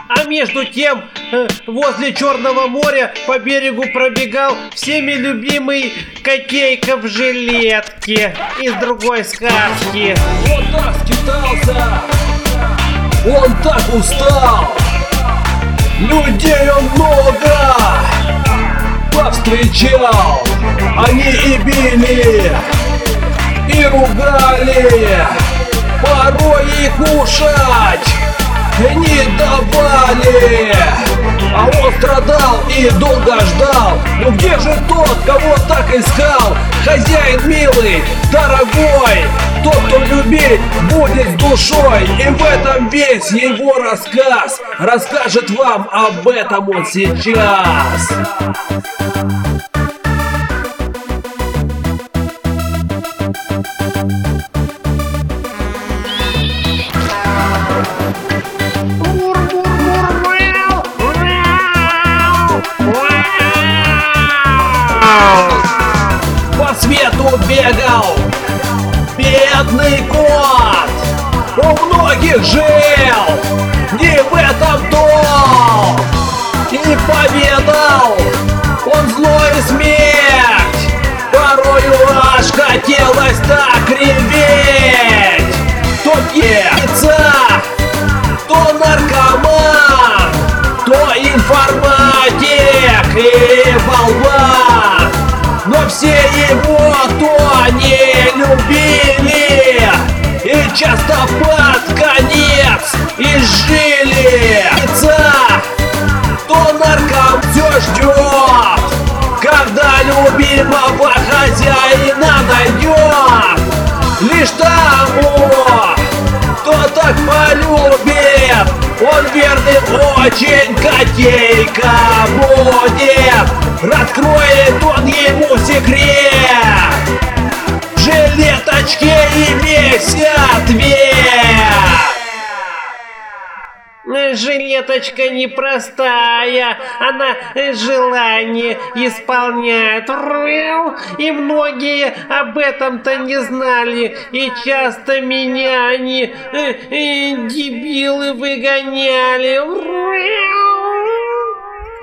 А между тем, возле Черного моря по берегу пробегал всеми любимый котейка в жилетке из другой сказки. Он так скитался, он так устал, людей он много повстречал. Они и били, и ругали, порой и кушать не давали. А он страдал и долго ждал. Ну где же тот, кого так искал? Хозяин милый, дорогой, тот, кто любить будет с душой. И в этом весь его рассказ. Расскажет вам об этом он сейчас. По свету бегал бедный кот, у многих жил, не в этом то. И поведал он злой смерть, порою аж хотелось так реветь. То пьяница, то наркоман, то информатик и болван. Но все его то не любили и часто под конец изжили. То нарком все ждет, когда любимого хозяина найдет. Лишь тому, кто так полюбит, он верным очень котейка будет. Раскроет он ему секрет, в жилеточке и весь ответ. Жилеточка непростая, она желание исполняет. И многие об этом-то не знали, и часто меня они дебилы выгоняли.